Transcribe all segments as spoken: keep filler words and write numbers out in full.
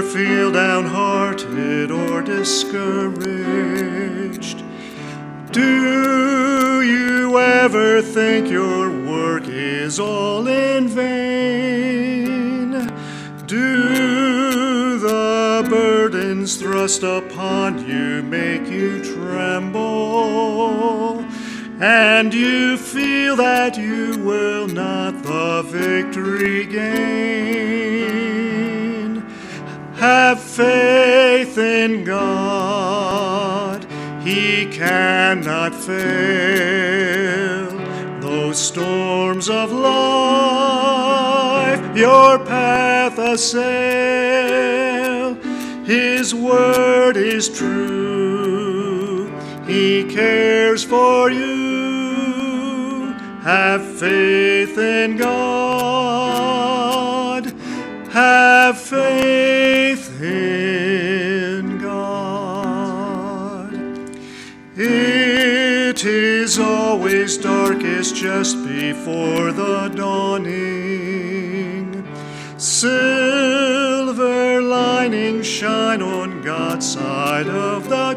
feel downhearted or discouraged? Do you ever think your work is all in vain? Do the burdens thrust upon you make you tremble, and you feel that you will not the victory gain? Have faith in God, He cannot fail. Those storms of life your path assail. His word is true, He cares for you. Have faith in God, have faith in God. It is always darkest just before the dawning. Silver linings shine on God's side of the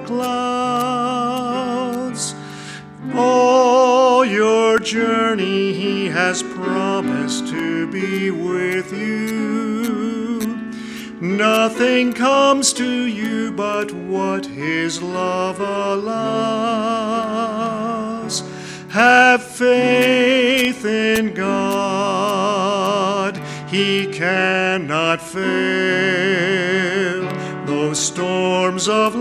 clouds. All your journey He has promised to be with you. Nothing comes to you but what His love allows. Have faith in God, He cannot fail. Those storms of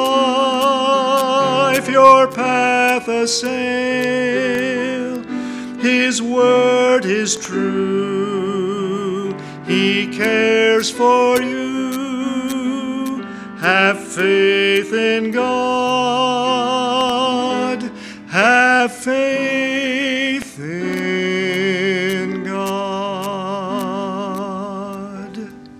life your path assail. His word is true, He cares for you. Have faith in God, have faith in God.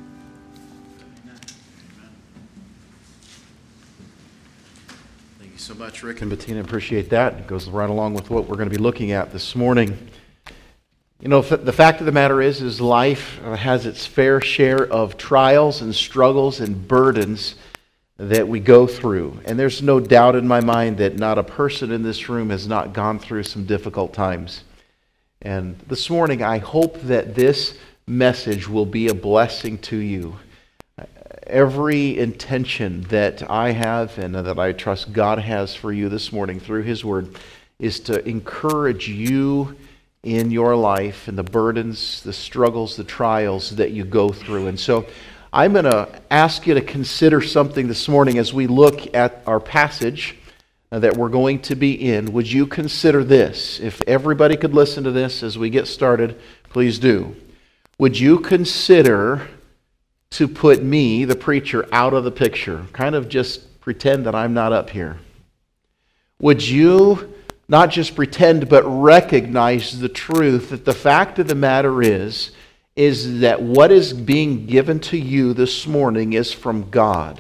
Thank you so much, Rick and Bettina. Appreciate that. It goes right along with what we're going to be looking at this morning. You know, the fact of the matter is, is life has its fair share of trials and struggles and burdens that we go through. And there's no doubt in my mind that not a person in this room has not gone through some difficult times. And this morning, I hope that this message will be a blessing to you. Every intention that I have and that I trust God has for you this morning through His Word is to encourage you in your life and the burdens, the struggles, the trials that you go through. And so I'm going to ask you to consider something this morning as we look at our passage that we're going to be in. Would you consider this? If everybody could listen to this as we get started, please do. Would you consider to put me, the preacher, out of the picture? Kind of just pretend that I'm not up here. Would you not just pretend, but recognize the truth that the fact of the matter is, is that what is being given to you this morning is from God.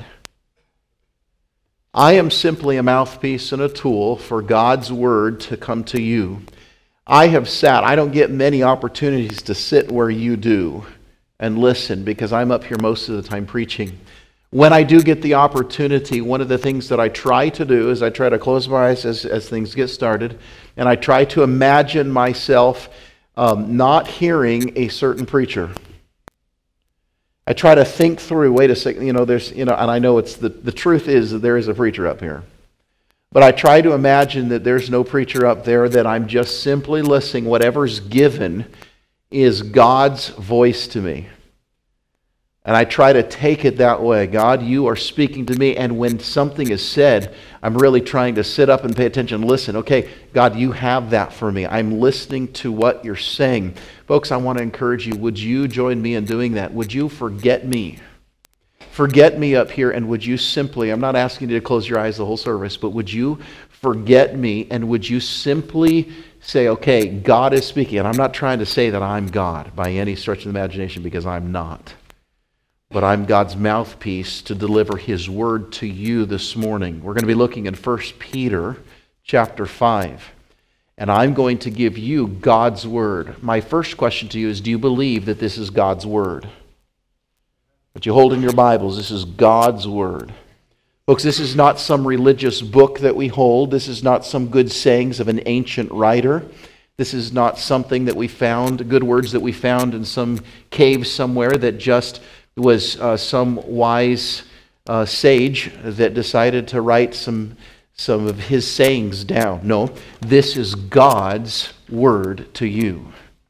I am simply a mouthpiece and a tool for God's Word to come to you. I have sat, I don't get many opportunities to sit where you do and listen because I'm up here most of the time preaching. When I do get the opportunity, one of the things that I try to do is I try to close my eyes as, as things get started, and I try to imagine myself um, not hearing a certain preacher. I try to think through, wait a second, you know, there's, you know, and I know it's the, the truth is that there is a preacher up here. But I try to imagine that there's no preacher up there, that I'm just simply listening. Whatever's given is God's voice to me. And I try to take it that way. God, you are speaking to me. And when something is said, I'm really trying to sit up and pay attention and listen. Okay, God, you have that for me. I'm listening to what you're saying. Folks, I want to encourage you. Would you join me in doing that? Would you forget me? Forget me up here, and would you simply, I'm not asking you to close your eyes the whole service, but would you forget me, and would you simply say, okay, God is speaking. And I'm not trying to say that I'm God by any stretch of the imagination, because I'm not. But I'm God's mouthpiece to deliver His Word to you this morning. We're going to be looking in First Peter chapter five. And I'm going to give you God's Word. My first question to you is, do you believe that this is God's Word? What you hold in your Bibles, this is God's Word. Folks, this is not some religious book that we hold. This is not some good sayings of an ancient writer. This is not something that we found, good words that we found in some cave somewhere that just was uh, some wise uh, sage that decided to write some, some of his sayings down. No, this is God's Word to you.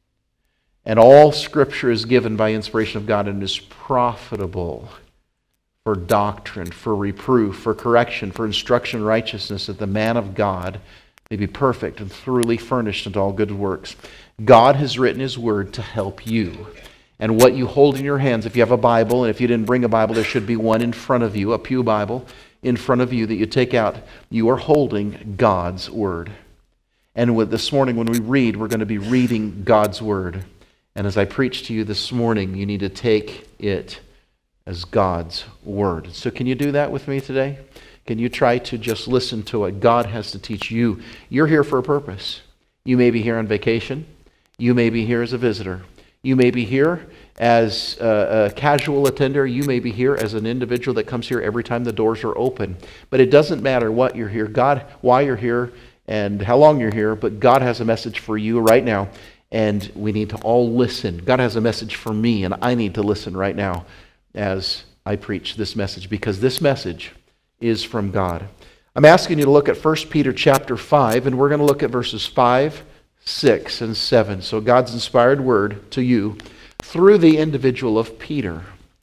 And all Scripture is given by inspiration of God and is profitable for doctrine, for reproof, for correction, for instruction in righteousness, that the man of God may be perfect and thoroughly furnished unto all good works. God has written His Word to help you. And what you hold in your hands, if you have a Bible, and if you didn't bring a Bible, there should be one in front of you, a pew Bible in front of you that you take out. You are holding God's Word. And with this morning when we read, we're going to be reading God's Word. And as I preach to you this morning, you need to take it as God's Word. So can you do that with me today? Can you try to just listen to what God has to teach you? You're here for a purpose. You may be here on vacation. You may be here as a visitor. You may be here as a, a casual attender. You may be here as an individual that comes here every time the doors are open. But it doesn't matter what you're here, God, why you're here, and how long you're here, but God has a message for you right now, and we need to all listen. God has a message for me, and I need to listen right now as I preach this message, because this message is from God. I'm asking you to look at First Peter chapter five, and we're going to look at verses five, six, and seven. So God's inspired word to you through the individual of Peter.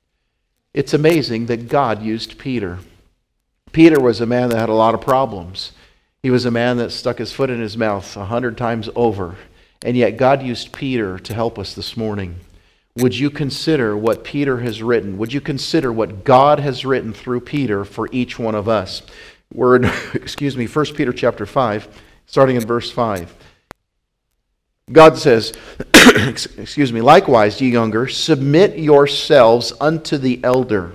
It's amazing that God used Peter. Peter was a man that had a lot of problems. He was a man that stuck his foot in his mouth a hundred times over, and yet God used Peter to help us this morning. Would you consider what Peter has written? Would you consider what God has written through Peter for each one of us? We're in, excuse me, First Peter chapter five, starting in verse five. God says, excuse me, likewise, ye younger, submit yourselves unto the elder.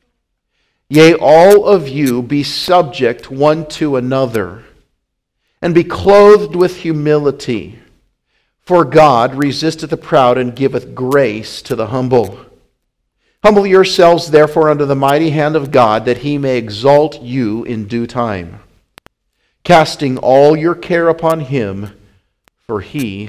Yea, all of you be subject one to another, and be clothed with humility. For God resisteth the proud and giveth grace to the humble. Humble yourselves therefore under the mighty hand of God, that He may exalt you in due time, casting all your care upon Him, for He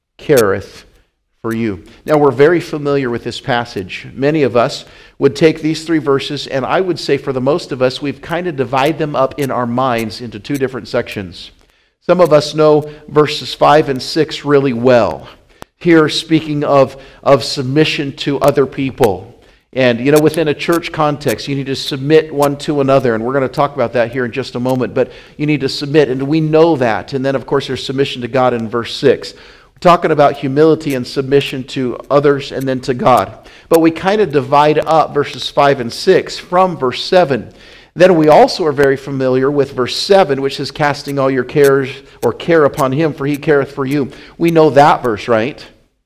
careth for you. Now we're very familiar with this passage. Many of us would take these three verses, and I would say for the most of us, we've kind of divided them up in our minds into two different sections. Some of us know verses five and six really well. Here, speaking of, of submission to other people. And, you know, within a church context, you need to submit one to another. And we're going to talk about that here in just a moment. But you need to submit, and we know that. And then, of course, there's submission to God in verse six. We're talking about humility and submission to others and then to God. But we kind of divide up verses five and six from verse seven. Then we also are very familiar with verse seven, which is casting all your cares or care upon Him, for He careth for you. We know that verse, right?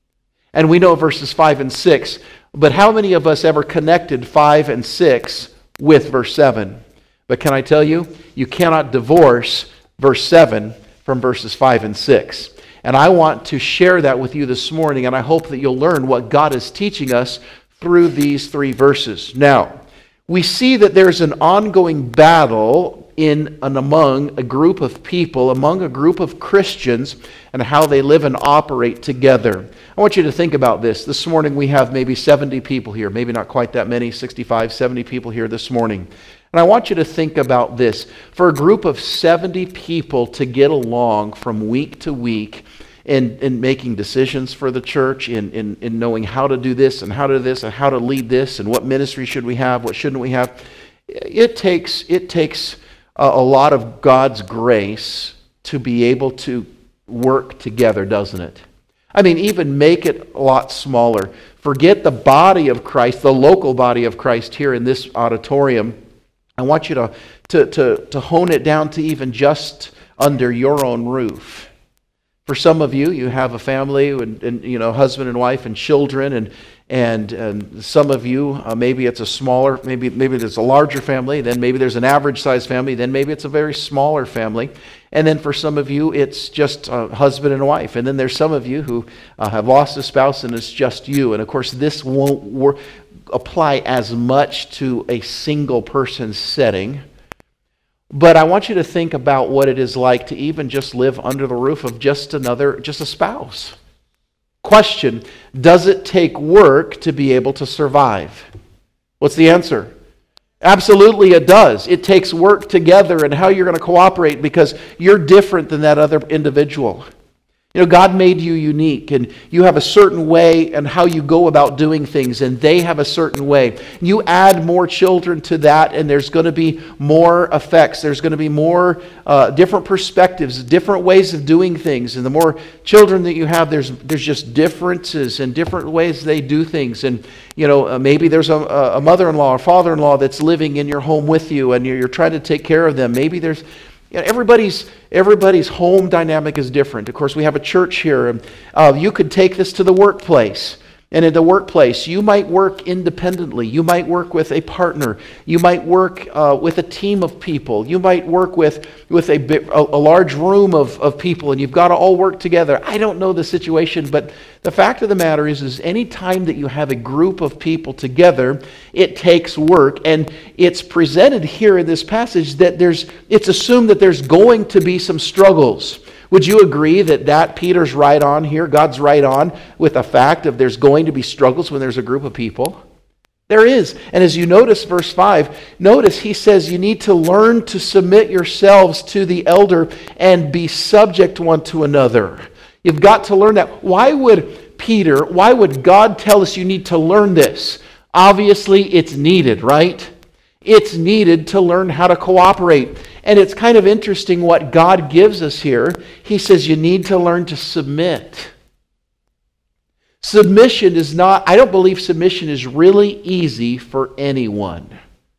And we know verses five and six. But how many of us ever connected five and six with verse seven? But can I tell you, you cannot divorce verse seven from verses five and six. And I want to share that with you this morning, and I hope that you'll learn what God is teaching us through these three verses. Now, we see that there's an ongoing battle in and among a group of people, among a group of Christians, and how they live and operate together. I want you to think about this. This morning we have maybe seventy people here, maybe not quite that many, sixty-five, seventy people here this morning. And I want you to think about this. For a group of seventy people to get along from week to week, In, in making decisions for the church, in, in, in knowing how to do this and how to do this and how to lead this and what ministry should we have, what shouldn't we have. It takes, it takes a, a lot of God's grace to be able to work together, doesn't it? I mean, even make it a lot smaller. Forget the body of Christ, the local body of Christ here in this auditorium. I want you to, to, to, to hone it down to even just under your own roof. For some of you, you have a family and, and you know, husband and wife and children, and and, and some of you, uh, maybe it's a smaller, maybe maybe there's a larger family, then maybe there's an average-sized family, then maybe it's a very smaller family, and then for some of you, it's just a husband and wife, and then there's some of you who uh, have lost a spouse and it's just you, and of course this won't work. apply as much to a single person's setting. But I want you to think about what it is like to even just live under the roof of just another, just a spouse. Question, does it take work to be able to survive? What's the answer? Absolutely it does. It takes work together and how you're going to cooperate because you're different than that other individual. You know, God made you unique, and you have a certain way and how you go about doing things, and they have a certain way. You add more children to that, and there's going to be more effects. There's going to be more uh, different perspectives, different ways of doing things. And the more children that you have, there's there's just differences and different ways they do things. And you know, uh, maybe there's a, a mother-in-law or father-in-law that's living in your home with you, and you're, you're trying to take care of them. Maybe there's You know, everybody's everybody's home dynamic is different. Of course, we have a church here. And, uh, you could take this to the workplace. And in the workplace, you might work independently. You might work with a partner. You might work uh, with a team of people. You might work with, with a, a, a large room of, of people, and you've got to all work together. I don't know the situation, but the fact of the matter is, is any time that you have a group of people together, it takes work. And it's presented here in this passage that there's it's assumed that there's going to be some struggles. Would you agree that, that Peter's right on here, God's right on with the fact of there's going to be struggles when there's a group of people? There is. And as you notice verse five, notice he says you need to learn to submit yourselves to the elder and be subject one to another. You've got to learn that. Why would Peter, why would God tell us you need to learn this? Obviously it's needed, right? It's needed to learn how to cooperate. And it's kind of interesting what God gives us here. He says you need to learn to submit. Submission is not, I don't believe submission is really easy for anyone.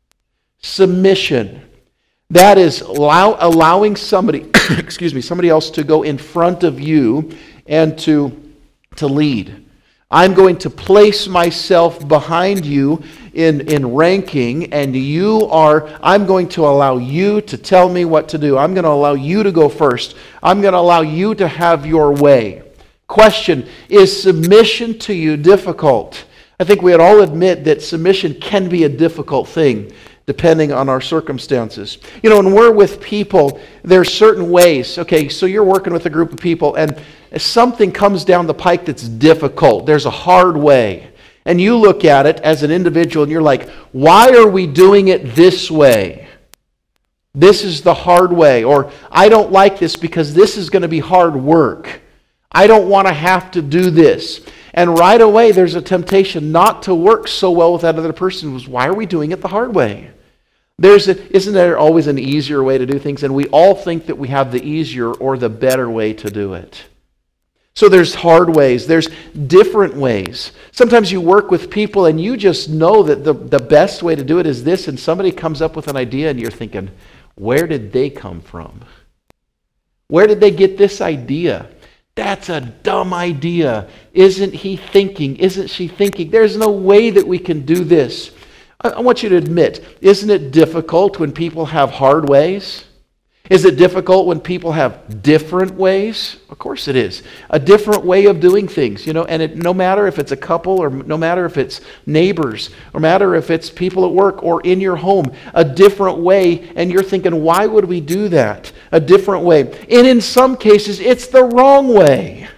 Submission. That is allow, allowing somebody, excuse me, somebody else to go in front of you and to, to lead. I'm going to place myself behind you in, in ranking, and you are, I'm going to allow you to tell me what to do. I'm going to allow you to go first. I'm going to allow you to have your way. Question, is submission to you difficult? I think we would all admit that submission can be a difficult thing, depending on our circumstances. You know, when we're with people, there's certain ways. Okay, so you're working with a group of people, and something comes down the pike that's difficult. There's a hard way. And you look at it as an individual, and you're like, why are we doing it this way? This is the hard way. Or, I don't like this because this is going to be hard work. I don't want to have to do this. And right away, there's a temptation not to work so well with that other person. Why are we doing it the hard way? There's a, isn't there always an easier way to do things? And we all think that we have the easier or the better way to do it. So there's hard ways. There's different ways. Sometimes you work with people and you just know that the, the best way to do it is this, and somebody comes up with an idea and you're thinking, where did they come from? Where did they get this idea? That's a dumb idea. Isn't he thinking? Isn't she thinking? There's no way that we can do this. I, I want you to admit, isn't it difficult when people have hard ways? Is it difficult when people have different ways? Of course it is. A different way of doing things, you know, and it, no matter if it's a couple or no matter if it's neighbors or matter if it's people at work or in your home, a different way, and you're thinking, why would we do that? A different way. And in some cases, it's the wrong way.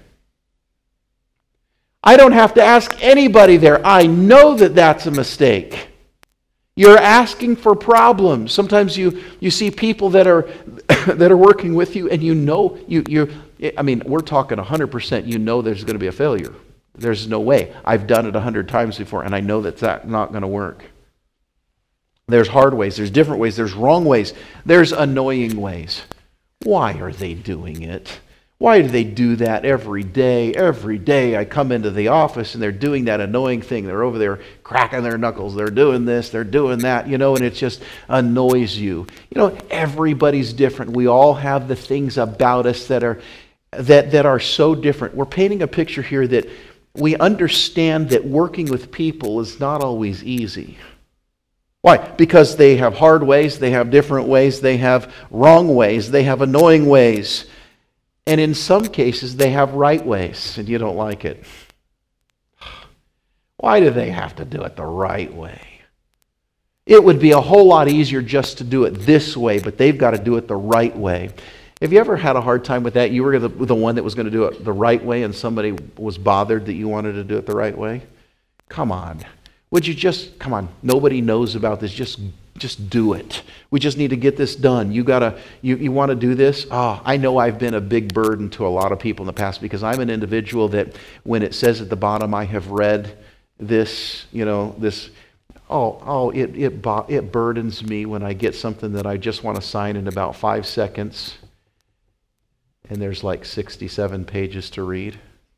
I don't have to ask anybody there. I know that that's a mistake. You're asking for problems. Sometimes you, you see people that are that are working with you, and you know you you. I mean, we're talking one hundred percent. You know there's going to be a failure. There's no way. I've done it a hundred times before, and I know that's that not going to work. There's hard ways. There's different ways. There's wrong ways. There's annoying ways. Why are they doing it? Why do they do that every day? Every day I come into the office and they're doing that annoying thing. They're over there cracking their knuckles. They're doing this, they're doing that, you know, and it just annoys you. You know, everybody's different. We all have the things about us that are that, that are so different. We're painting a picture here that we understand that working with people is not always easy. Why? Because they have hard ways, they have different ways, they have wrong ways, they have annoying ways. And in some cases, they have right ways, and you don't like it. Why do they have to do it the right way? It would be a whole lot easier just to do it this way, but they've got to do it the right way. Have you ever had a hard time with that? You were the, the one that was going to do it the right way and somebody was bothered that you wanted to do it the right way? Come on. Would you just, come on, nobody knows about this. Just just do it. We just need to get this done. You gotta, you, you want to do this? Oh, I know I've been a big burden to a lot of people in the past because I'm an individual that when it says at the bottom, I have read this, you know, this, oh, oh, it, it, it burdens me when I get something that I just want to sign in about five seconds and there's like sixty-seven pages to read.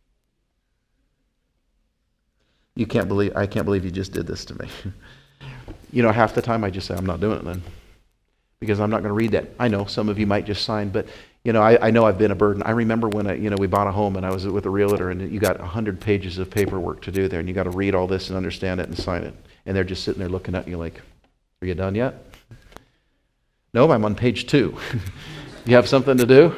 You can't believe, I can't believe you just did this to me. You know, half the time I just say, I'm not doing it then. Because I'm not going to read that. I know some of you might just sign, but, you know, I, I know I've been a burden. I remember when, I, you know, we bought a home and I was with a realtor and you got one hundred pages of paperwork to do there and you got to read all this and understand it and sign it. And they're just sitting there looking at you like, are you done yet? No, I'm on page two. You have something to do?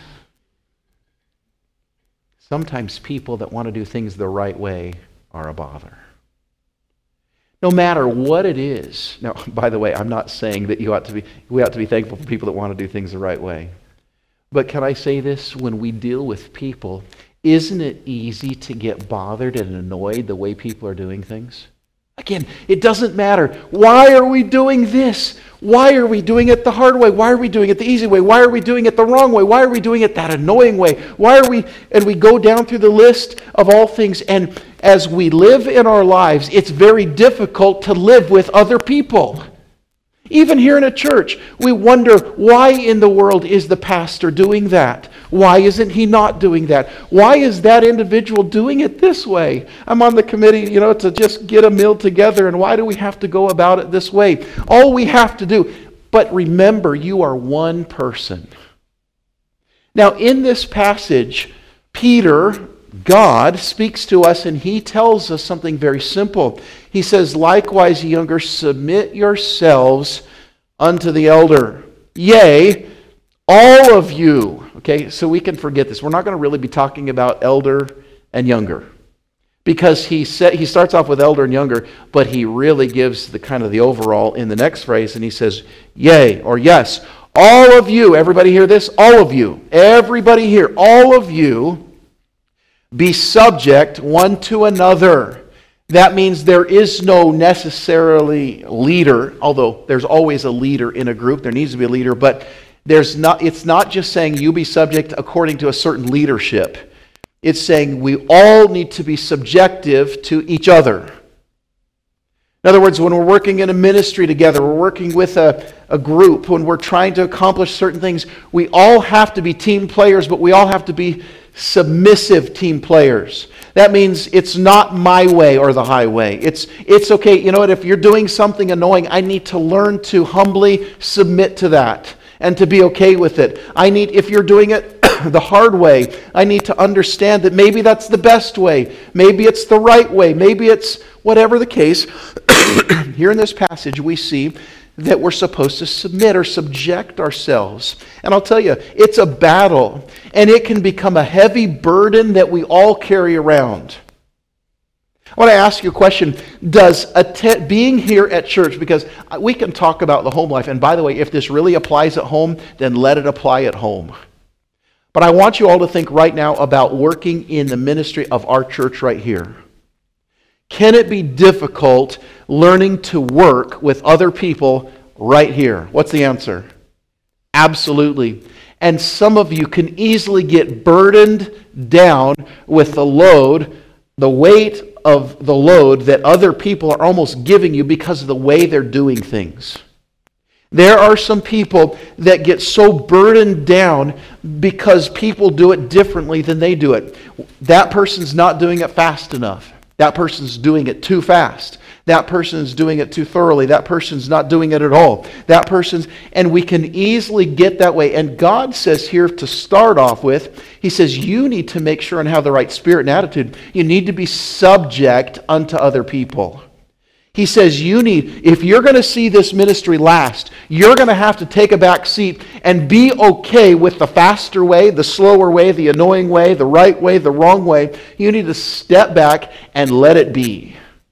Sometimes people that want to do things the right way are a bother. No matter what it is. Now, by the way, I'm not saying that you ought to be, we ought to be thankful for people that want to do things the right way. But can I say this? When we deal with people, isn't it easy to get bothered and annoyed the way people are doing things? Again, it doesn't matter. Why are we doing this? Why are we doing it the hard way? Why are we doing it the easy way? Why are we doing it the wrong way? Why are we doing it that annoying way? Why are we, and we go down through the list of all things, and as we live in our lives, it's very difficult to live with other people. Even here in a church, we wonder, why in the world is the pastor doing that? Why isn't he not doing that? Why is that individual doing it this way? I'm on the committee, you know, to just get a meal together, and why do we have to go about it this way? All we have to do, but remember, you are one person. Now, in this passage, Peter, God, speaks to us, and he tells us something very simple. He says, likewise, ye younger, submit yourselves unto the elder. Yea, all of you. Okay, so we can forget this. We're not going to really be talking about elder and younger. Because he said, he starts off with elder and younger, but he really gives the kind of the overall in the next phrase, and he says, yea, or yes, all of you. Everybody hear this? All of you. Everybody here. All of you be subject one to another. That means there is no necessarily leader, although there's always a leader in a group. There needs to be a leader, but there's not. It's not just saying you be subject according to a certain leadership. It's saying we all need to be subjective to each other. In other words, when we're working in a ministry together, we're working with a, a group, when we're trying to accomplish certain things, we all have to be team players, but we all have to be submissive team players. That means it's not my way or the highway. It's it's okay. You know what? If you're doing something annoying, I need to learn to humbly submit to that and to be okay with it. I need, if you're doing it the hard way, I need to understand that maybe that's the best way. Maybe it's the right way. Maybe it's whatever the case. Here in this passage, we see that we're supposed to submit or subject ourselves. And I'll tell you, it's a battle, and it can become a heavy burden that we all carry around. I want to ask you a question. Does att- being here at church, because we can talk about the home life, and by the way, if this really applies at home, then let it apply at home. But I want you all to think right now about working in the ministry of our church right here. Can it be difficult learning to work with other people right here? What's the answer? Absolutely. And some of you can easily get burdened down with the load, the weight of the load that other people are almost giving you because of the way they're doing things. There are some people that get so burdened down because people do it differently than they do it. That person's not doing it fast enough. That person's doing it too fast. That person's doing it too thoroughly. That person's not doing it at all. That person's, and we can easily get that way. And God says here to start off with, He says you need to make sure and have the right spirit and attitude. You need to be subject unto other people. He says you need, if you're going to see this ministry last, you're going to have to take a back seat and be okay with the faster way, the slower way, the annoying way, the right way, the wrong way. You need to step back and let it be.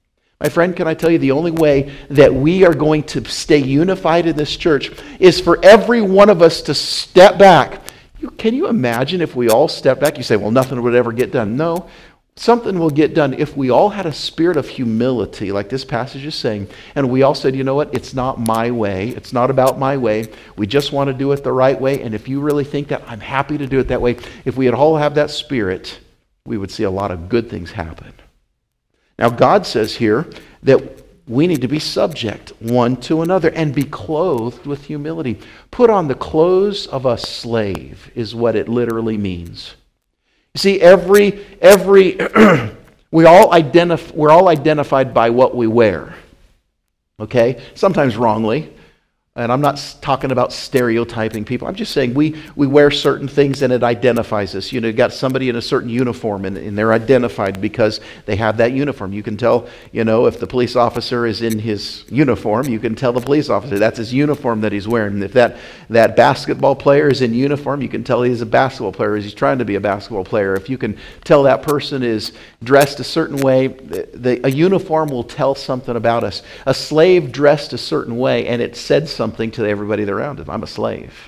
My friend, can I tell you, the only way that we are going to stay unified in this church is for every one of us to step back. You, can you imagine if we all step back? You say, well, nothing would ever get done. No, something will get done if we all had a spirit of humility, like this passage is saying, and we all said, you know what, it's not my way. It's not about my way. We just want to do it the right way, and if you really think that, I'm happy to do it that way. If we had all have that spirit, we would see a lot of good things happen. Now, God says here that we need to be subject one to another and be clothed with humility. Put on the clothes of a slave is what it literally means. You see, every, every, we all identif- we're all identified by what we wear, okay? Sometimes wrongly, and I'm not talking about stereotyping people. I'm just saying we, we wear certain things and it identifies us. You know, you got somebody in a certain uniform and, and they're identified because they have that uniform. You can tell, you know, if the police officer is in his uniform, you can tell the police officer that's his uniform that he's wearing. And if that, that basketball player is in uniform, you can tell he's a basketball player, he's trying to be a basketball player. If you can tell that person is dressed a certain way, the, the, a uniform will tell something about us. A slave dressed a certain way and it said something something to everybody around him. I'm a slave.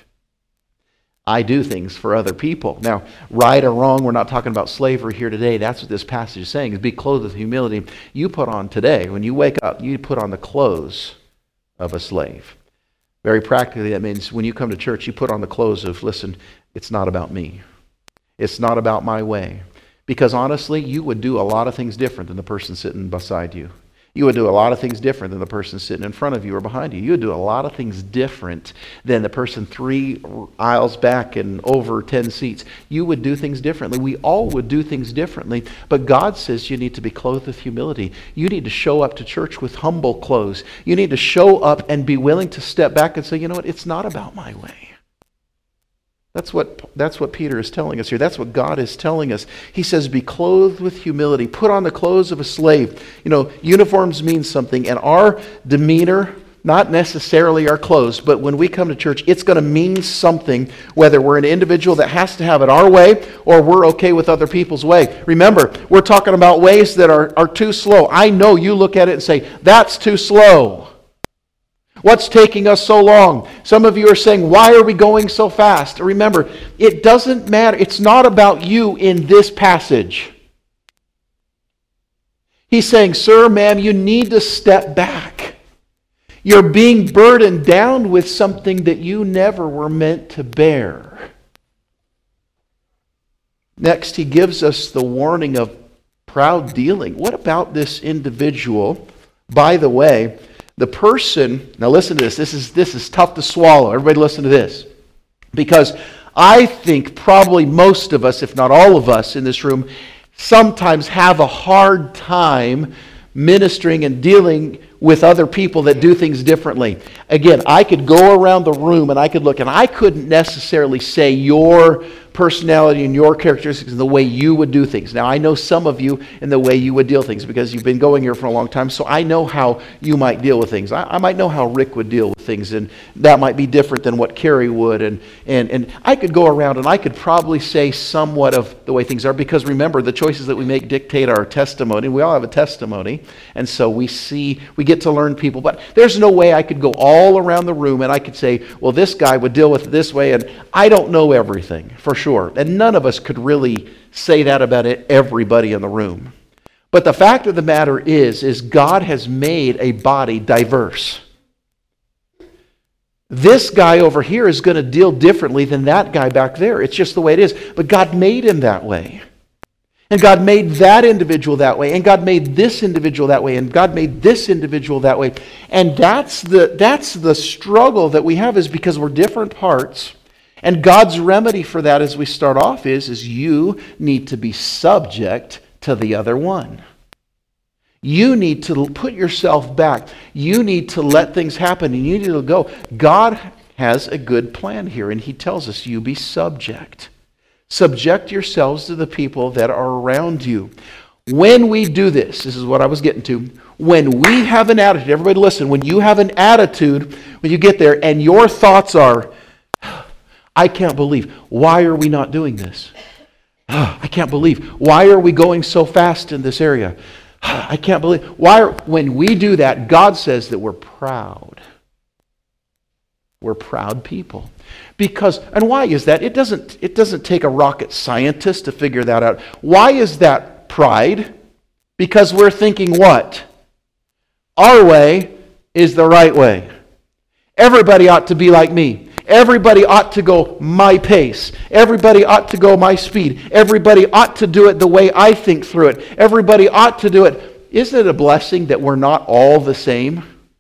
I do things for other people. Now, right or wrong, we're not talking about slavery here today. That's what this passage is saying, is be clothed with humility. You put on today, when you wake up, you put on the clothes of a slave. Very practically, that means when you come to church, you put on the clothes of, listen, it's not about me. It's not about my way. Because honestly, you would do a lot of things different than the person sitting beside you. You would do a lot of things different than the person sitting in front of you or behind you. You would do a lot of things different than the person three aisles back and over ten seats. You would do things differently. We all would do things differently. But God says you need to be clothed with humility. You need to show up to church with humble clothes. You need to show up and be willing to step back and say, you know what, it's not about my way. That's what, that's what Peter is telling us here. That's what God is telling us. He says, be clothed with humility. Put on the clothes of a slave. You know, uniforms mean something, and our demeanor, not necessarily our clothes, but when we come to church, it's going to mean something, whether we're an individual that has to have it our way or we're okay with other people's way. Remember, we're talking about ways that are, are too slow. I know you look at it and say, that's too slow. What's taking us so long? Some of you are saying, why are we going so fast? Remember, it doesn't matter. It's not about you in this passage. He's saying, sir, ma'am, you need to step back. You're being burdened down with something that you never were meant to bear. Next, he gives us the warning of proud dealing. What about this individual? By the way, the person, now listen to this, this is, this is tough to swallow. Everybody listen to this. Because I think probably most of us, if not all of us in this room, sometimes have a hard time ministering and dealing with other people that do things differently. Again, I could go around the room and I could look, and I couldn't necessarily say your personality and your characteristics and the way you would do things. Now, I know some of you in the way you would deal with things because you've been going here for a long time, so I know how you might deal with things. I, I might know how Rick would deal with things, and that might be different than what Carrie would. And, and, and I could go around and I could probably say somewhat of the way things are, because remember, the choices that we make dictate our testimony. We all have a testimony, and so we see, we get to learn people. But there's no way I could go all around the room and I could say, well, this guy would deal with it this way, and I don't know everything, for sure. Sure. And none of us could really say that about it, everybody in the room. But the fact of the matter is, is God has made a body diverse. This guy over here is going to deal differently than that guy back there. It's just the way it is. But God made him that way. And God made that individual that way. And God made this individual that way. And God made this individual that way. And that's the, that's the struggle that we have, is because we're different parts. And God's remedy for that as we start off is, is you need to be subject to the other one. You need to put yourself back. You need to let things happen, and you need to go. God has a good plan here, and he tells us, you be subject. Subject yourselves to the people that are around you. When we do this, this is what I was getting to, when we have an attitude, everybody listen, when you have an attitude, when you get there, and your thoughts are, I can't believe, why are we not doing this? I can't believe, why are we going so fast in this area? I can't believe. Why? Are, when we do that, God says that we're proud. We're proud people. Because, and why is that? It doesn't, it doesn't take a rocket scientist to figure that out. Why is that pride? Because we're thinking what? Our way is the right way. Everybody ought to be like me. Everybody ought to go my pace. Everybody ought to go my speed. Everybody ought to do it the way I think through it. Everybody ought to do it. Isn't it a blessing that we're not all the same?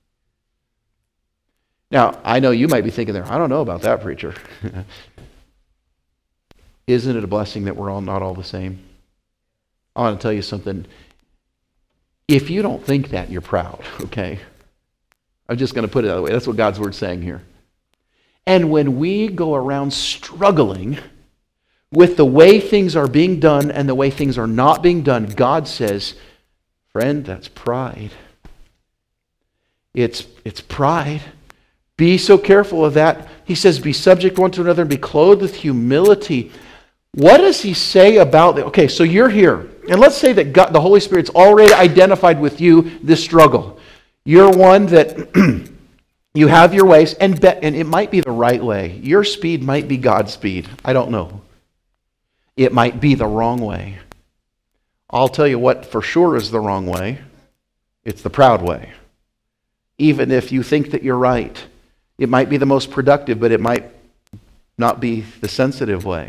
Now, I know you might be thinking there, I don't know about that, preacher. Isn't it a blessing that we're all not all the same? I want to tell you something. If you don't think that, you're proud, okay? I'm just going to put it that way. That's what God's Word's saying here. And when we go around struggling with the way things are being done and the way things are not being done, God says, friend, that's pride. It's, it's pride. Be so careful of that. He says, be subject one to another and be clothed with humility. What does he say about that? Okay, so you're here. And let's say that God, the Holy Spirit's already identified with you this struggle. You're one that you have your ways, and, be, and it might be the right way. Your speed might be God's speed. I don't know. It might be the wrong way. I'll tell you what for sure is the wrong way. It's the proud way. Even if you think that you're right. It might be the most productive, but it might not be the sensitive way.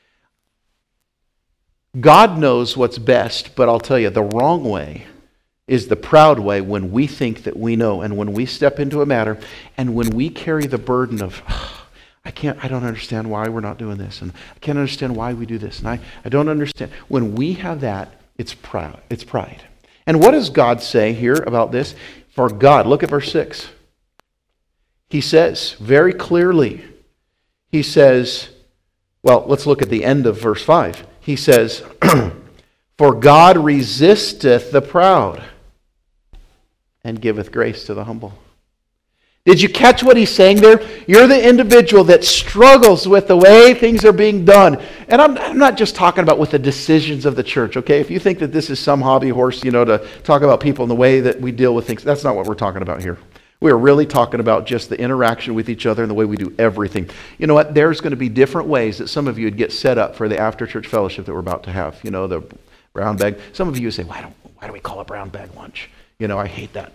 God knows what's best, but I'll tell you, the wrong way is the proud way when we think that we know, and when we step into a matter, and when we carry the burden of, oh, I can't, I don't understand why we're not doing this, and I can't understand why we do this, and I, I don't understand. When we have that, it's proud. It's pride. And what does God say here about this? For God, look at verse six. He says very clearly, he says, well, let's look at the end of verse five. He says, for God resisteth the proud and giveth grace to the humble. Did you catch what he's saying there? You're the individual that struggles with the way things are being done. And I'm, I'm not just talking about with the decisions of the church, okay? If you think that this is some hobby horse, you know, to talk about people and the way that we deal with things, that's not what we're talking about here. We're really talking about just the interaction with each other and the way we do everything. You know what? There's going to be different ways that some of you would get set up for the after-church fellowship that we're about to have. You know, the brown bag. Some of you say, why don't, why do we call it brown bag lunch? You know, I hate that.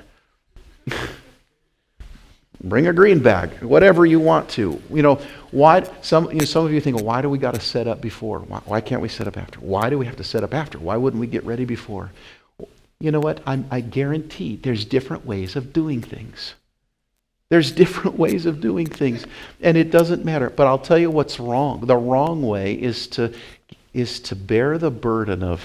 Bring a green bag, whatever you want to. You know, why? Some, you know, some of you think, well, why do we got to set up before? Why, why can't we set up after? Why do we have to set up after? Why wouldn't we get ready before? You know what? I'm, I guarantee there's different ways of doing things. There's different ways of doing things, and it doesn't matter. But I'll tell you what's wrong. The wrong way is to is to bear the burden of.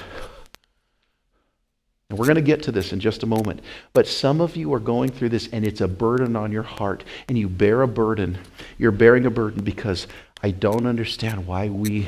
And we're going to get to this in just a moment. But some of you are going through this, and it's a burden on your heart, and you bear a burden. You're bearing a burden because I don't understand why we.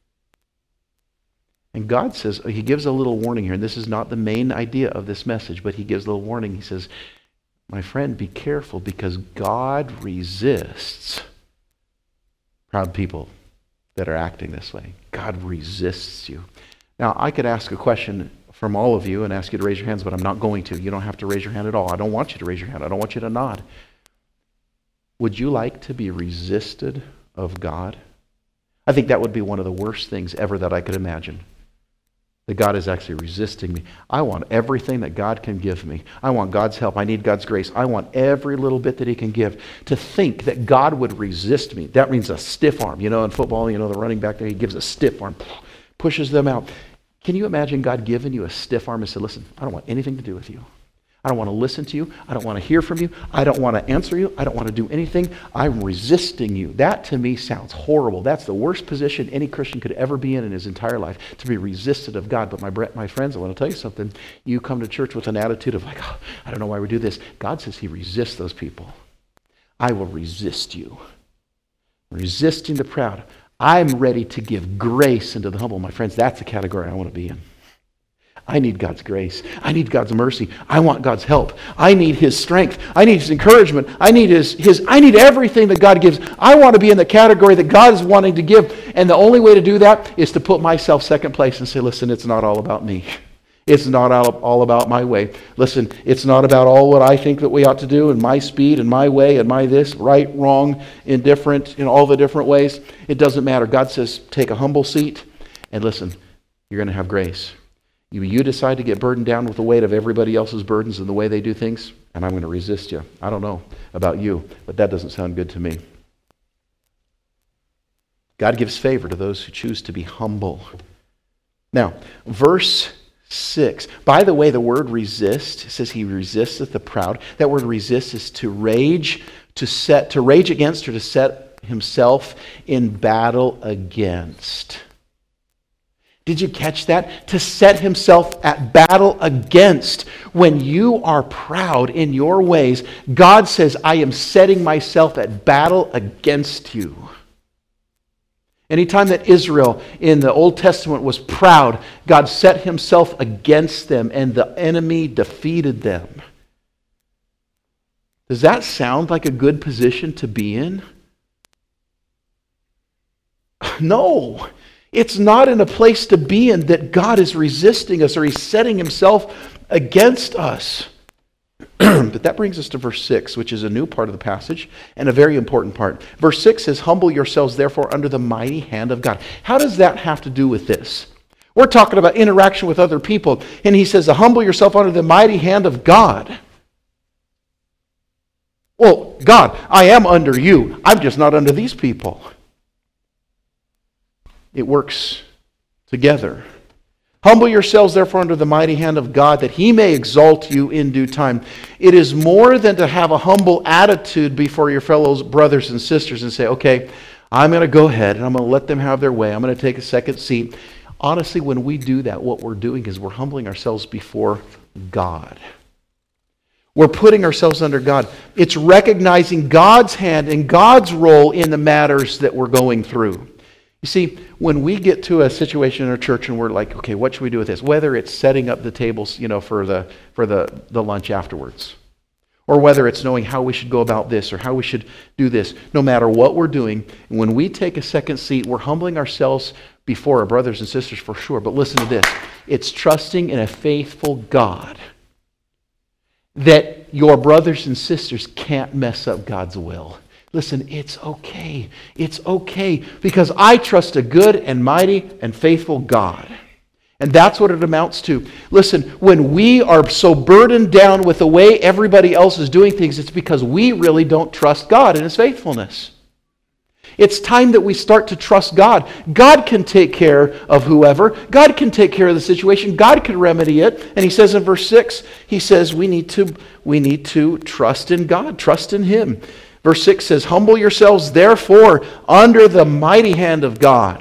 And God says, he gives a little warning here, and this is not the main idea of this message, but he gives a little warning. He says, my friend, be careful because God resists proud people that are acting this way. God resists you. Now, I could ask a question from all of you and ask you to raise your hands, but I'm not going to. You don't have to raise your hand at all. I don't want you to raise your hand. I don't want you to nod. Would you like to be resisted of God? I think that would be one of the worst things ever that I could imagine. That God is actually resisting me. I want everything that God can give me. I want God's help. I need God's grace. I want every little bit that he can give. To think that God would resist me, that means a stiff arm. You know, in football, you know, the running back there, he gives a stiff arm, pushes them out. Can you imagine God giving you a stiff arm and said, listen, I don't want anything to do with you. I don't want to listen to you. I don't want to hear from you. I don't want to answer you. I don't want to do anything. I'm resisting you. That to me sounds horrible. That's the worst position any Christian could ever be in in his entire life, to be resisted of God. But my my friends, I want to tell you something. You come to church with an attitude of like, oh, I don't know why we do this. God says he resists those people. I will resist you. Resisting the proud. I'm ready to give grace into the humble. My friends, that's the category I want to be in. I need God's grace. I need God's mercy. I want God's help. I need his strength. I need his encouragement. I need his, his I need everything that God gives. I want to be in the category that God is wanting to give. And the only way to do that is to put myself second place and say, listen, it's not all about me. It's not all about my way. Listen, it's not about all what I think that we ought to do and my speed and my way and my this, right, wrong, indifferent, in all the different ways. It doesn't matter. God says, take a humble seat and listen, you're going to have grace. You, you decide to get burdened down with the weight of everybody else's burdens and the way they do things, and I'm going to resist you. I don't know about you, but that doesn't sound good to me. God gives favor to those who choose to be humble. Now, verse six. By the way, the word resist, it says he resisteth the proud. That word resist is to rage, to set, to rage against or to set himself in battle against. Did you catch that? To set himself at battle against. When you are proud in your ways, God says, I am setting myself at battle against you. Anytime that Israel in the Old Testament was proud, God set himself against them and the enemy defeated them. Does that sound like a good position to be in? No, it's not in a place to be in that God is resisting us or he's setting himself against us. But that brings us to verse six, which is a new part of the passage and a very important part. Verse six says, humble yourselves therefore under the mighty hand of God. How does that have to do with this? We're talking about interaction with other people, and he says, humble yourself under the mighty hand of God. Well, God, I am under you. I'm just not under these people. It works together. Humble yourselves, therefore, under the mighty hand of God, that he may exalt you in due time. It is more than to have a humble attitude before your fellow brothers and sisters and say, okay, I'm going to go ahead and I'm going to let them have their way. I'm going to take a second seat. Honestly, when we do that, what we're doing is we're humbling ourselves before God. We're putting ourselves under God. It's recognizing God's hand and God's role in the matters that we're going through. You see, when we get to a situation in our church and we're like, okay, what should we do with this? Whether it's setting up the tables, you know, for the for the, the lunch afterwards, or whether it's knowing how we should go about this or how we should do this, no matter what we're doing, when we take a second seat, we're humbling ourselves before our brothers and sisters for sure. But listen to this. It's trusting in a faithful God that your brothers and sisters can't mess up God's will. Listen, it's okay. It's okay because I trust a good and mighty and faithful God. And that's what it amounts to. Listen, when we are so burdened down with the way everybody else is doing things, it's because we really don't trust God and his faithfulness. It's time that we start to trust God. God can take care of whoever. God can take care of the situation. God can remedy it. And he says in verse six, he says we need to, we need to trust in God, trust in him. Verse six says, humble yourselves therefore under the mighty hand of God.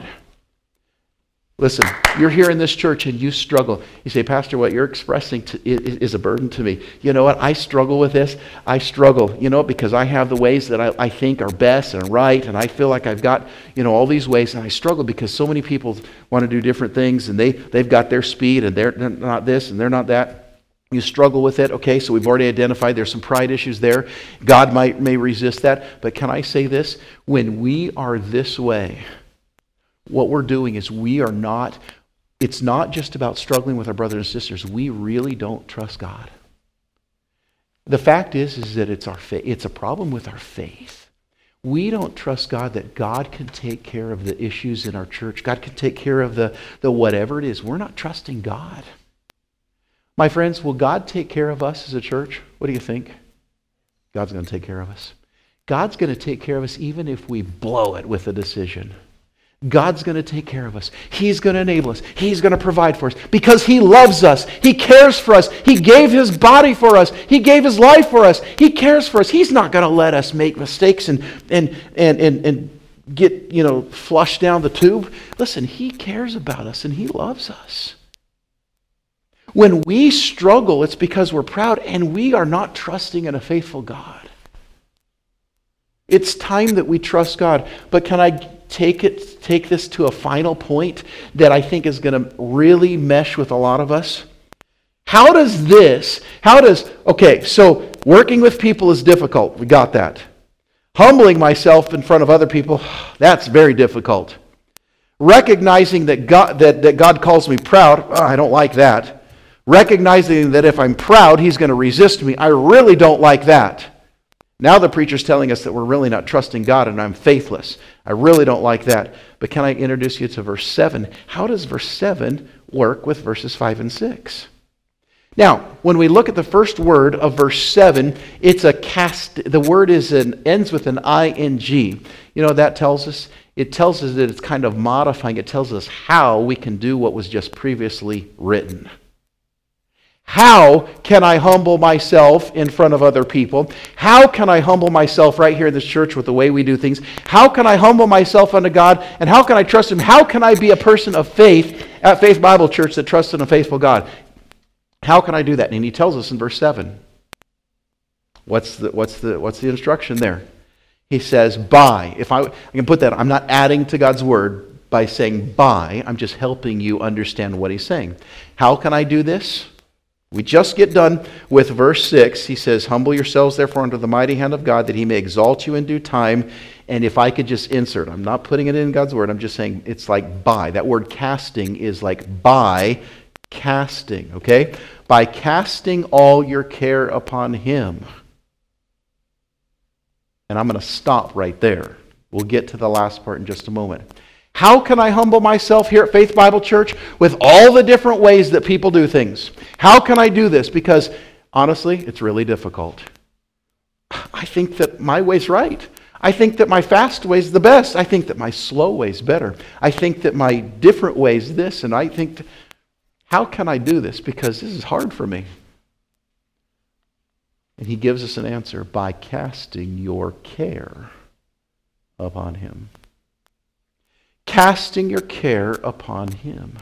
Listen, you're here in this church and you struggle. You say, Pastor, what you're expressing to, is a burden to me. You know what? I struggle with this. I struggle, you know, because I have the ways that I, I think are best and right, and I feel like I've got, you know, all these ways, and I struggle because so many people want to do different things, and they, they've got their speed, and they're not this, and they're not that. You struggle with it, okay, so we've already identified there's some pride issues there. God might may resist that, but can I say this? When we are this way, what we're doing is we are not, it's not just about struggling with our brothers and sisters. We really don't trust God. The fact is, is that it's our faith. It's a problem with our faith. We don't trust God that God can take care of the issues in our church. God can take care of the, the whatever it is. We're not trusting God. My friends, will God take care of us as a church? What do you think? God's going to take care of us. God's going to take care of us even if we blow it with a decision. God's going to take care of us. He's going to enable us. He's going to provide for us because he loves us. He cares for us. He gave his body for us. He gave his life for us. He cares for us. He's not going to let us make mistakes and and and and, and get, you know, flushed down the tube. Listen, he cares about us and he loves us. When we struggle, it's because we're proud and we are not trusting in a faithful God. It's time that we trust God. But can I take it, take this to a final point that I think is going to really mesh with a lot of us? How does this, how does, okay, so working with people is difficult. We got that. Humbling myself in front of other people, that's very difficult. Recognizing that God, that, that God calls me proud, oh, I don't like that. Recognizing that if I'm proud, he's going to resist me. I really don't like that. Now the preacher's telling us that we're really not trusting God and I'm faithless. I really don't like that. But can I introduce you to verse seven? How does verse seven work with verses five and six? Now, when we look at the first word of verse seven, it's a cast. The word is an, ends with an I N G. You know what that tells us? It tells us that it's kind of modifying. It tells us how we can do what was just previously written. How can I humble myself in front of other people? How can I humble myself right here in this church with the way we do things? How can I humble myself unto God? And how can I trust Him? How can I be a person of faith at Faith Bible Church that trusts in a faithful God? How can I do that? And He tells us in verse seven. What's the, what's the, what's the instruction there? He says, by. If I, I can put that, I'm not adding to God's word by saying by. I'm just helping you understand what He's saying. How can I do this? We just get done with verse six. He says, humble yourselves therefore under the mighty hand of God, that He may exalt you in due time. And if I could just insert, I'm not putting it in God's word, I'm just saying it's like by. That word casting is like by casting, okay? By casting all your care upon Him. And I'm going to stop right there. We'll get to the last part in just a moment. How can I humble myself here at Faith Bible Church with all the different ways that people do things? How can I do this? Because honestly, it's really difficult. I think that my way's right. I think that my fast way's the best. I think that my slow way's better. I think that my different way's this, and I think, that, how can I do this? Because this is hard for me. And He gives us an answer, by casting your care upon Him. Casting your care upon Him.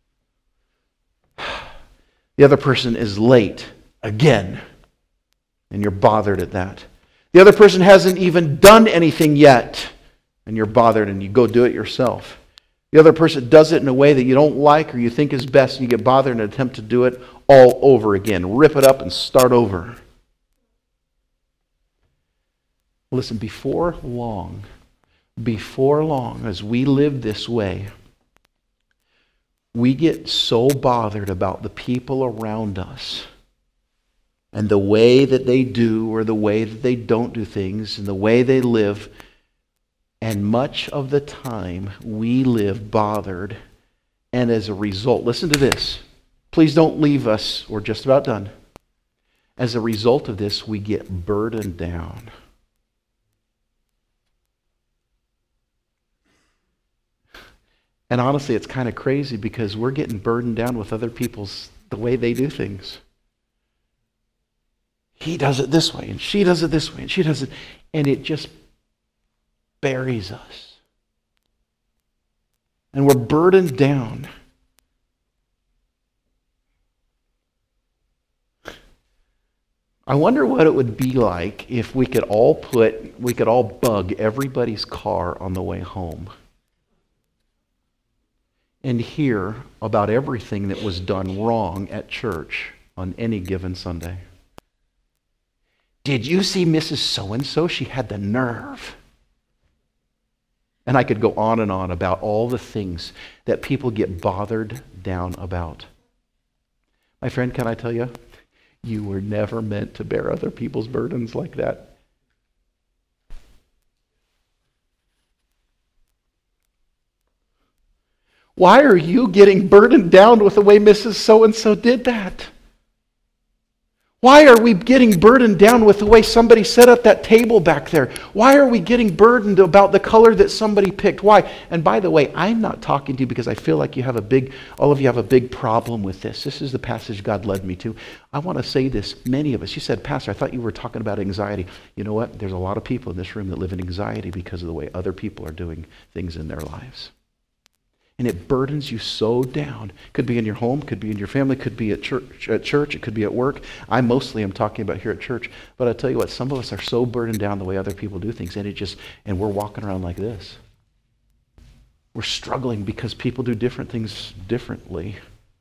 The other person is late again, and you're bothered at that. The other person hasn't even done anything yet, and you're bothered, and you go do it yourself. The other person does it in a way that you don't like or you think is best, and you get bothered and attempt to do it all over again. Rip it up and start over. Listen, before long, before long, as we live this way, we get so bothered about the people around us and the way that they do or the way that they don't do things and the way they live. And much of the time, we live bothered. And as a result, listen to this. Please don't leave us. We're just about done. As a result of this, we get burdened down. And honestly, it's kind of crazy because we're getting burdened down with other people's, the way they do things. He does it this way, and she does it this way, and she does it, and it just buries us. And we're burdened down. I wonder what it would be like if we could all put, we could all bug everybody's car on the way home and hear about everything that was done wrong at church on any given Sunday. Did you see Missus So-and-so? She had the nerve. And I could go on and on about all the things that people get bothered down about. My friend, can I tell you? You were never meant to bear other people's burdens like that. Why are you getting burdened down with the way Missus So-and-so did that? Why are we getting burdened down with the way somebody set up that table back there? Why are we getting burdened about the color that somebody picked? Why? And by the way, I'm not talking to you because I feel like you have a big, all of you have a big problem with this. This is the passage God led me to. I want to say this. Many of us, you said, Pastor, I thought you were talking about anxiety. You know what? There's a lot of people in this room that live in anxiety because of the way other people are doing things in their lives. And it burdens you so down. Could be in your home, could be in your family, could be at church, at church, it could be at work. I mostly am talking about here at church. But I tell you what, some of us are so burdened down the way other people do things, and it just, and we're walking around like this. We're struggling because people do different things differently.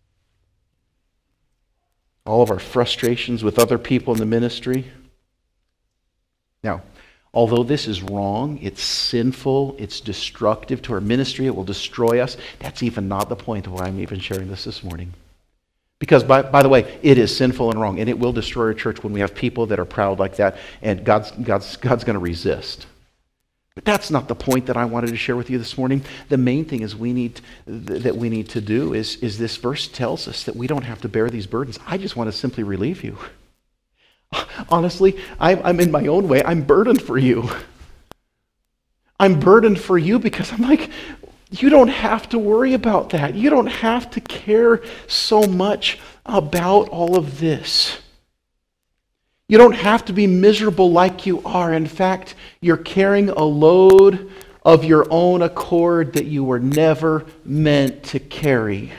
All of our frustrations with other people in the ministry. Now, although this is wrong, it's sinful, it's destructive to our ministry, it will destroy us. That's even not the point of why I'm even sharing this this morning. Because, by, by the way, it is sinful and wrong, and it will destroy a church when we have people that are proud like that, and God's, God's, God's going to resist. But that's not the point that I wanted to share with you this morning. The main thing is we need that we need to do is, is this verse tells us that we don't have to bear these burdens. I just want to simply relieve you. Honestly, I'm, I'm in my own way. I'm burdened for you. I'm burdened for you because I'm like, you don't have to worry about that. You don't have to care so much about all of this. You don't have to be miserable like you are. In fact, you're carrying a load of your own accord that you were never meant to carry.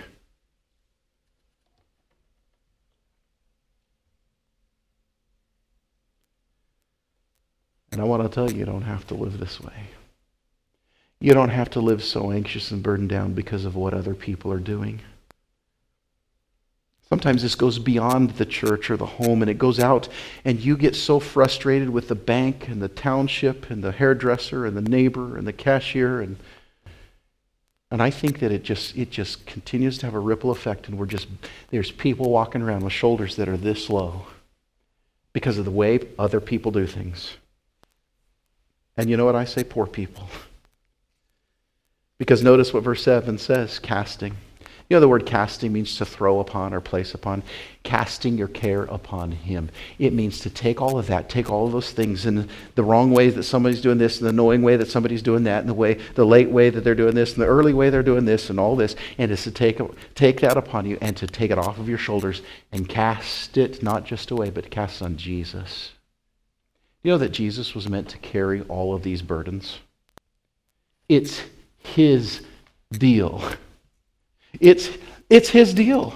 And I want to tell you, you don't have to live this way. You don't have to live so anxious and burdened down because of what other people are doing. Sometimes this goes beyond the church or the home, and it goes out, and you get so frustrated with the bank and the township and the hairdresser and the neighbor and the cashier, and and I think that it just it just continues to have a ripple effect, and we're just there's people walking around with shoulders that are this low because of the way other people do things. And you know what I say? Poor people. Because notice what verse seven says, casting. You know the word casting means to throw upon or place upon. Casting your care upon Him. It means to take all of that, take all of those things in the wrong way that somebody's doing this, and the annoying way that somebody's doing that, and the way, the late way that they're doing this, and the early way they're doing this, and all this, and it's to take, take that upon you and to take it off of your shoulders and cast it not just away, but cast it on Jesus. You know that Jesus was meant to carry all of these burdens? It's His deal. It's, it's His deal.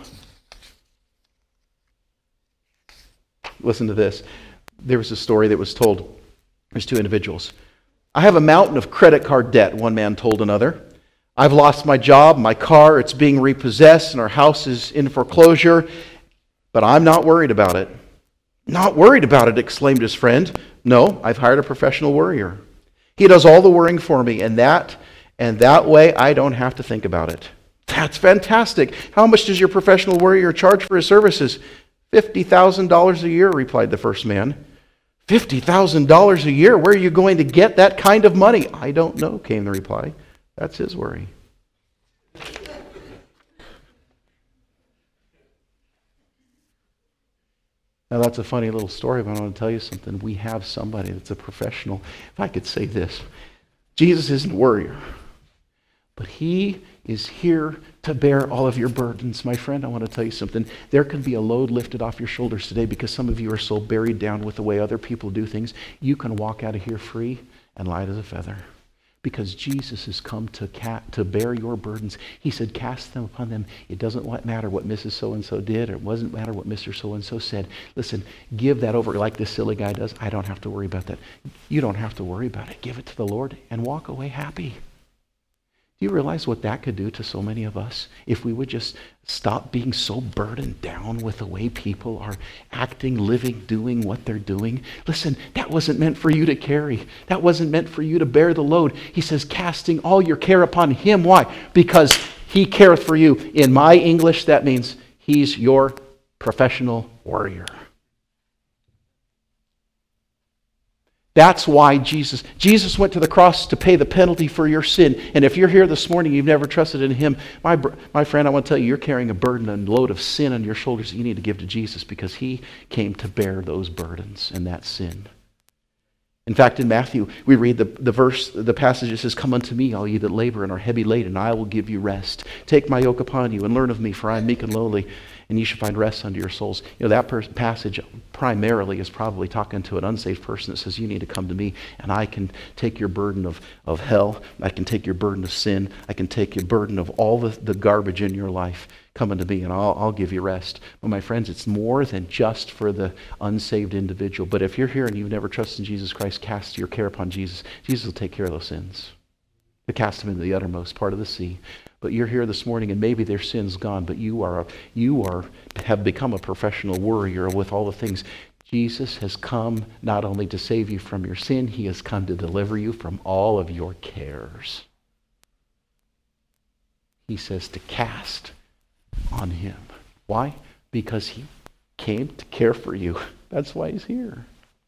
Listen to this. There was a story that was told. There's two individuals. I have a mountain of credit card debt, one man told another. I've lost my job, my car, it's being repossessed, and our house is in foreclosure, but I'm not worried about it. Not worried about it, exclaimed his friend. No, I've hired a professional worrier. He does all the worrying for me, and that and that way I don't have to think about it. That's fantastic. How much does your professional worrier charge for his services? fifty thousand dollars a year, replied the first man. fifty thousand dollars a year? Where are you going to get that kind of money? I don't know, came the reply. That's his worry. Now that's a funny little story, but I want to tell you something. We have somebody that's a professional. If I could say this, Jesus isn't a worrier, but He is here to bear all of your burdens. My friend, I want to tell you something. There can be a load lifted off your shoulders today because some of you are so buried down with the way other people do things. You can walk out of here free and light as a feather. Because Jesus has come to ca- to bear your burdens. He said, cast them upon them. It doesn't matter what Missus So-and-so did, or it doesn't matter what Mister So-and-so said. Listen, give that over like this silly guy does. I don't have to worry about that. You don't have to worry about it. Give it to the Lord and walk away happy. Do you realize what that could do to so many of us if we would just stop being so burdened down with the way people are acting, living, doing what they're doing? Listen, that wasn't meant for you to carry. That wasn't meant for you to bear the load. He says, casting all your care upon Him. Why? Because He careth for you. In my English, that means He's your professional warrior. That's why Jesus, Jesus went to the cross to pay the penalty for your sin. And if you're here this morning, you've never trusted in Him, my, my friend, I want to tell you, you're carrying a burden and load of sin on your shoulders that you need to give to Jesus because He came to bear those burdens and that sin. In fact, in Matthew, we read the, the verse, the passage that says, come unto me, all ye that labor and are heavy laden, and I will give you rest. Take my yoke upon you and learn of me, for I am meek and lowly, and ye shall find rest unto your souls. You know, that per- passage primarily is probably talking to an unsaved person that says, you need to come to me, and I can take your burden of, of hell. I can take your burden of sin. I can take your burden of all the, the garbage in your life. Come unto me, and I'll, I'll give you rest. But my friends, it's more than just for the unsaved individual. But if you're here and you've never trusted in Jesus Christ, cast your care upon Jesus. Jesus will take care of those sins. He'll cast them into the uttermost part of the sea. But you're here this morning, and maybe their sin's gone, but you are a, you are have become a professional worrier with all the things. Jesus has come not only to save you from your sin, He has come to deliver you from all of your cares. He says to cast on Him. Why? Because he came to care for you. That's why he's here.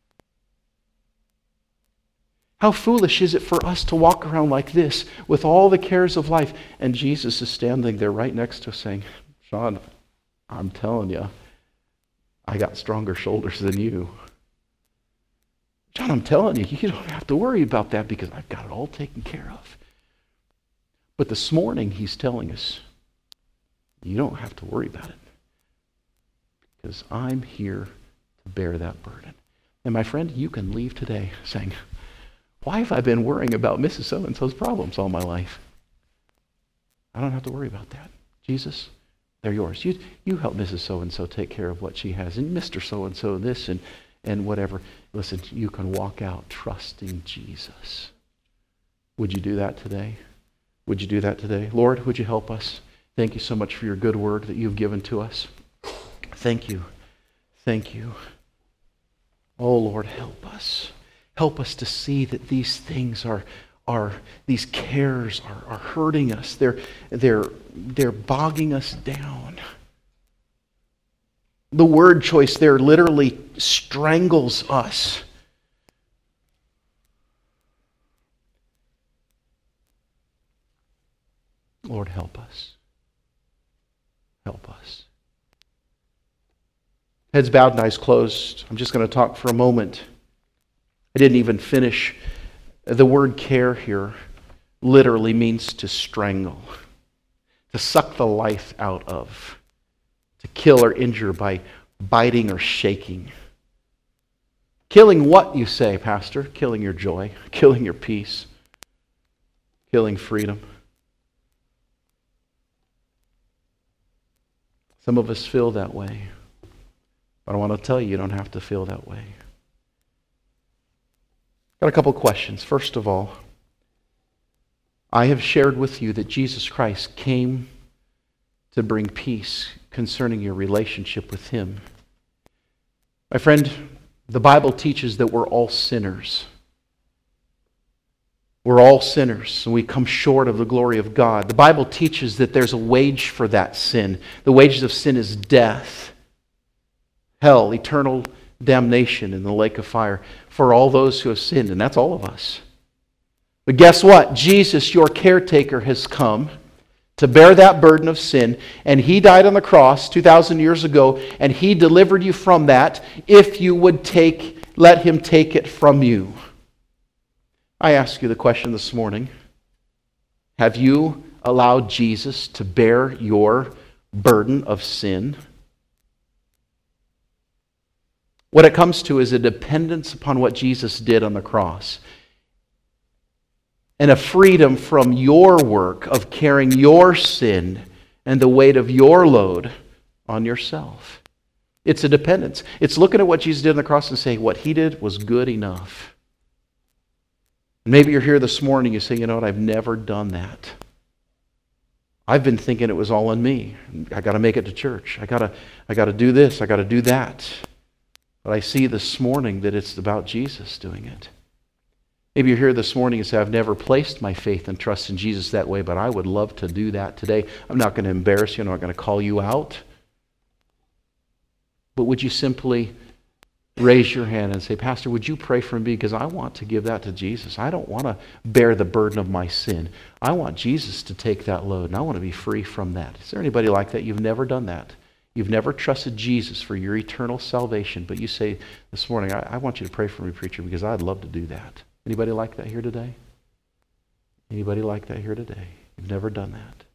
How foolish is it for us to walk around like this with all the cares of life, and Jesus is standing there right next to us saying, Sean, I'm telling you, I got stronger shoulders than you. John, I'm telling you, you don't have to worry about that because I've got it all taken care of. But this morning, he's telling us, you don't have to worry about it because I'm here to bear that burden. And my friend, you can leave today saying, why have I been worrying about Missus So-and-so's problems all my life? I don't have to worry about that. Jesus, they're yours. You you help Missus So-and-so take care of what she has, and Mister So-and-so this and, and whatever. Listen, you can walk out trusting Jesus. Would you do that today? Would you do that today? Lord, would you help us? Thank you so much for your good word that you've given to us. Thank you. Thank you. Oh, Lord, help us. Help us to see that these things are, are these cares are, are hurting us. They're, they're, they're bogging us down. The word choice there literally strangles us. Lord, help us. Help us. Heads bowed and eyes closed. I'm just going to talk for a moment. I didn't even finish. The word care here literally means to strangle, to suck the life out of, to kill or injure by biting or shaking. Killing what, you say, Pastor? Killing your joy, killing your peace, killing freedom. Some of us feel that way. But I want to tell you, you don't have to feel that way. Got a couple questions. First of all, I have shared with you that Jesus Christ came to bring peace concerning your relationship with Him. My friend, the Bible teaches that we're all sinners. We're all sinners, and we come short of the glory of God. The Bible teaches that there's a wage for that sin. The wages of sin is death, hell, eternal damnation in the lake of fire for all those who have sinned, and that's all of us. But guess what? Jesus, your caretaker, has come to bear that burden of sin, and He died on the cross two thousand years ago, and He delivered you from that if you would take, let Him take it from you. I ask you the question this morning, have you allowed Jesus to bear your burden of sin? What it comes to is a dependence upon what Jesus did on the cross, and a freedom from your work of carrying your sin and the weight of your load on yourself. It's a dependence. It's looking at what Jesus did on the cross and saying what He did was good enough. Maybe you're here this morning, you say, you know what, I've never done that. I've been thinking it was all on me. I got to make it to church. I got to I got to do this. I got to do that. But I see this morning that it's about Jesus doing it. Maybe you're here this morning and say, I've never placed my faith and trust in Jesus that way, but I would love to do that today. I'm not going to embarrass you. I'm not going to call you out. But would you simply raise your hand and say, Pastor, would you pray for me? Because I want to give that to Jesus. I don't want to bear the burden of my sin. I want Jesus to take that load, and I want to be free from that. Is there anybody like that? You've never done that. You've never trusted Jesus for your eternal salvation, but you say this morning, I, I want you to pray for me, preacher, because I'd love to do that. Anybody like that here today? Anybody like that here today? You've never done that.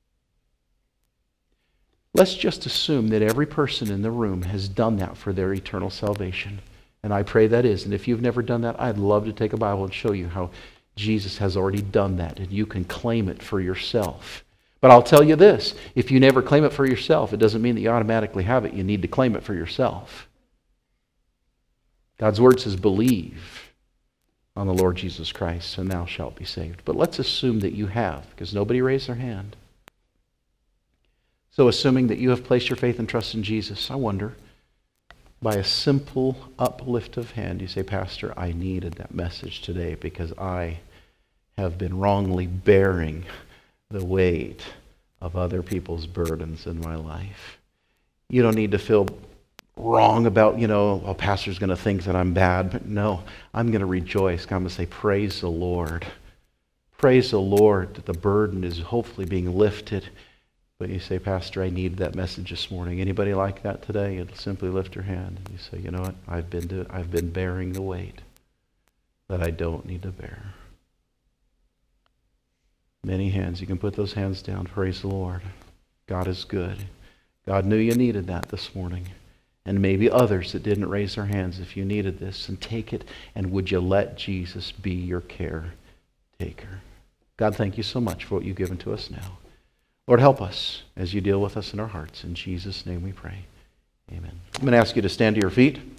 Let's just assume that every person in the room has done that for their eternal salvation. And I pray that is. And if you've never done that, I'd love to take a Bible and show you how Jesus has already done that, and you can claim it for yourself. But I'll tell you this, if you never claim it for yourself, it doesn't mean that you automatically have it. You need to claim it for yourself. God's word says, believe on the Lord Jesus Christ, and thou shalt be saved. But let's assume that you have, because nobody raised their hand. So assuming that you have placed your faith and trust in Jesus, I wonder, by a simple uplift of hand, you say, Pastor, I needed that message today because I have been wrongly bearing the weight of other people's burdens in my life. You don't need to feel wrong about, you know, oh, pastor's going to think that I'm bad. But no, I'm going to rejoice. I'm going to say, praise the Lord. Praise the Lord that the burden is hopefully being lifted. But you say, Pastor, I need that message this morning. Anybody like that today? You'll simply lift your hand and you say, you know what? I've been to, I've been bearing the weight that I don't need to bear. Many hands. You can put those hands down. Praise the Lord. God is good. God knew you needed that this morning. And maybe others that didn't raise their hands, if you needed this, and take it, and would you let Jesus be your caretaker? God, thank you so much for what you've given to us now. Lord, help us as you deal with us in our hearts. In Jesus' name we pray. Amen. I'm going to ask you to stand to your feet.